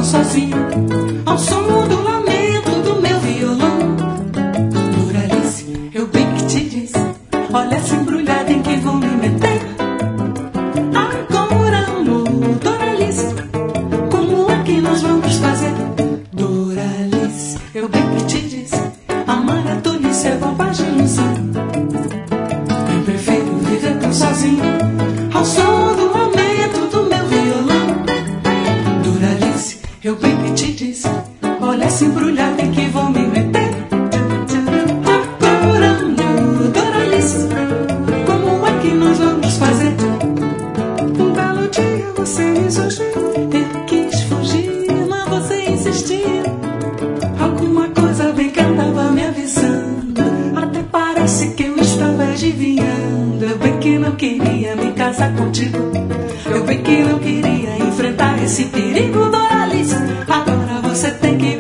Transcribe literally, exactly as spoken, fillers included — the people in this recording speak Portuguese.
sozinho, ao som do lamento do meu violão. Doralice, eu bem que te disse, olha essa embrulhada em que vou me meter. Agora, amor, Doralice, como é que nós vamos fazer? Doralice, eu bem que te disse, amar é tolice, é bobagem, sim. Eu prefiro viver tão sozinho, ao som do lamento do meu violão. Doralice, eu bem que te disse, olha essa embrulhada em que vou me meter. Agora, amor, Doralice, como é que nós vamos fazer? Um belo dia você me surgiu, eu quis fugir, mas você insistiu. Alguma coisa bem que andava me avisando, até parece que eu estava adivinhando. Eu bem que não queria me casar contigo, eu bem que não queria enfrentar esse perigo, Doralice. Agora você tem que